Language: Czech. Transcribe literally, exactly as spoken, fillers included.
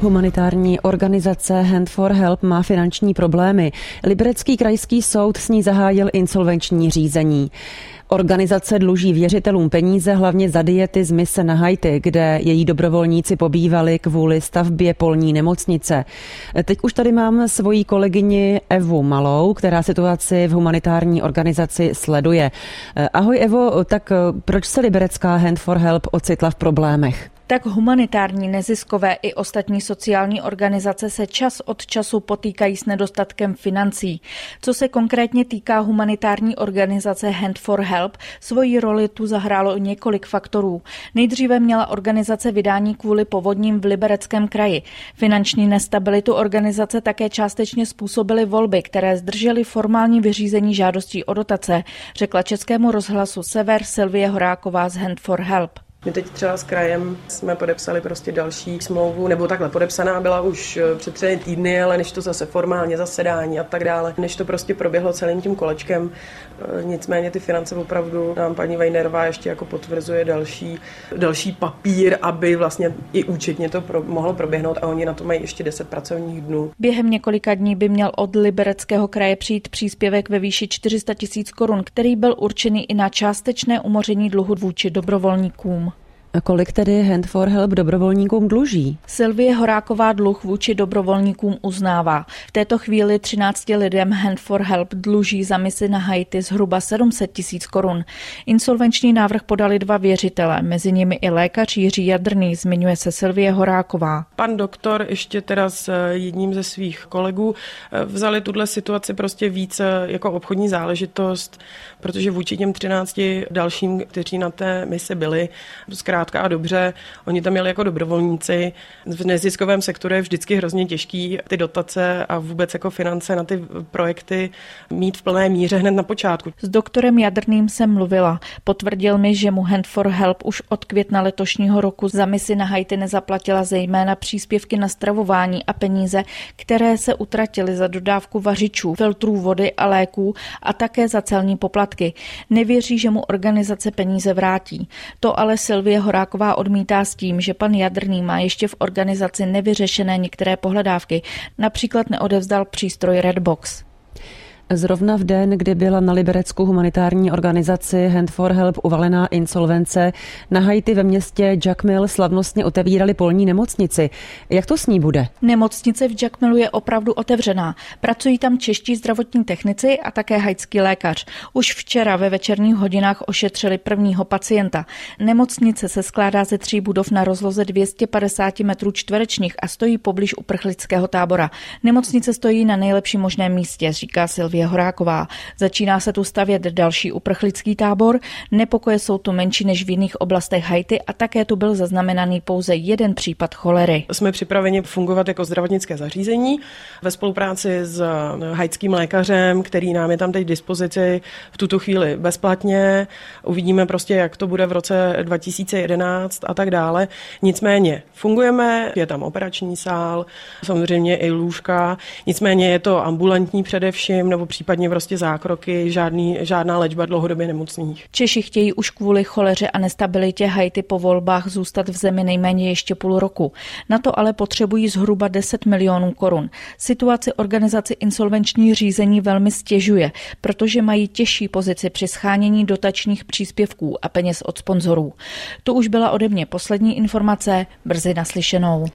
Humanitární organizace Hand for Help má finanční problémy. Liberecký krajský soud s ní zahájil insolvenční řízení. Organizace dluží věřitelům peníze hlavně za diety z mise na Haiti, kde její dobrovolníci pobývali kvůli stavbě polní nemocnice. Teď už tady mám svoji kolegyni Evu Malou, která situaci v humanitární organizaci sleduje. Ahoj Evo, tak proč se liberecká Hand for Help ocitla v problémech? Tak humanitární, neziskové i ostatní sociální organizace se čas od času potýkají s nedostatkem financí. Co se konkrétně týká humanitární organizace Hand for Help, svoji roli tu zahrálo několik faktorů. Nejdříve měla organizace vydání kvůli povodním v Libereckém kraji. Finanční nestabilitu organizace také částečně způsobily volby, které zdržely formální vyřízení žádostí o dotace, řekla Českému rozhlasu Sever Sylvie Horáková z Hand for Help. My teď třeba s krajem jsme podepsali prostě další smlouvu, nebo takhle podepsaná byla už před třemi týdny, ale než to zase formálně zasedání a tak dále, než to prostě proběhlo celým tím kolečkem. Nicméně ty finance opravdu nám paní Vejnerová ještě jako potvrzuje další, další papír, aby vlastně i účetně to pro, mohlo proběhnout a oni na to mají ještě deset pracovních dnů. Během několika dní by měl od Libereckého kraje přijít příspěvek ve výši čtyři sta tisíc korun, který byl určený i na částečné umoření dluhu vůči dobrovolníkům. Kolik tedy Hand for Help dobrovolníkům dluží? Sylvie Horáková dluh vůči dobrovolníkům uznává. V této chvíli třinácti lidem Hand for Help dluží za misi na Haiti zhruba sedm set tisíc korun. Insolvenční návrh podali dva věřitelé, mezi nimi i lékař Jiří Jadrný, zmiňuje se Sylvie Horáková. Pan doktor ještě teda s jedním ze svých kolegů vzali tuhle situaci prostě víc jako obchodní záležitost, protože vůči těm třinácti dalším, kteří na té misi byli, zkrátka a dobře, oni tam měli jako dobrovolníci. V neziskovém sektoru je vždycky hrozně těžký ty dotace a vůbec jako finance na ty projekty mít v plné míře hned na počátku. S doktorem Jadrným jsem mluvila. Potvrdil mi, že mu Hand for Help už od května letošního roku za misi na Haiti nezaplatila zejména příspěvky na stravování a peníze, které se utratily za dodávku vařičů, filtrů vody a léků a také za celní poplatky. Nevěří, že mu organizace peníze vrátí. To ale Sylvie Horáková odmítá s tím, že pan Jadrný má ještě v organizaci nevyřešené některé pohledávky. Například neodevzdal přístroj Redbox. Zrovna v den, kdy byla na libereckou humanitární organizaci Hand for Help uvalená insolvence, na Haiti ve městě Jacmel slavnostně otevírali polní nemocnici. Jak to s ní bude? Nemocnice v Jacmelu je opravdu otevřená. Pracují tam čeští zdravotní technici a také haitský lékař. Už včera ve večerních hodinách ošetřili prvního pacienta. Nemocnice se skládá ze tří budov na rozloze dvě stě padesát metrů čtverečních a stojí poblíž uprchlického tábora. Nemocnice stojí na nejlepším možném místě, říká Sylvie Horáková. Začíná se tu stavět další uprchlický tábor, nepokoje jsou tu menší než v jiných oblastech Haiti a také tu byl zaznamenaný pouze jeden případ cholery. Jsme připraveni fungovat jako zdravotnické zařízení ve spolupráci s haitským lékařem, který nám je tam teď k dispozici v tuto chvíli bezplatně. Uvidíme prostě, jak to bude v roce dva tisíce jedenáct a tak dále. Nicméně fungujeme, je tam operační sál, samozřejmě i lůžka, nicméně je to ambulantní především, nebo případně prostě zákroky, žádný, žádná léčba dlouhodobě nemocných. Češi chtějí už kvůli choleře a nestabilitě Haiti po volbách zůstat v zemi nejméně ještě půl roku. Na to ale potřebují zhruba deset milionů korun. Situaci organizaci insolvenční řízení velmi stěžuje, protože mají těžší pozici při shánění dotačních příspěvků a peněz od sponzorů. To už byla ode mě poslední informace, brzy naslyšenou.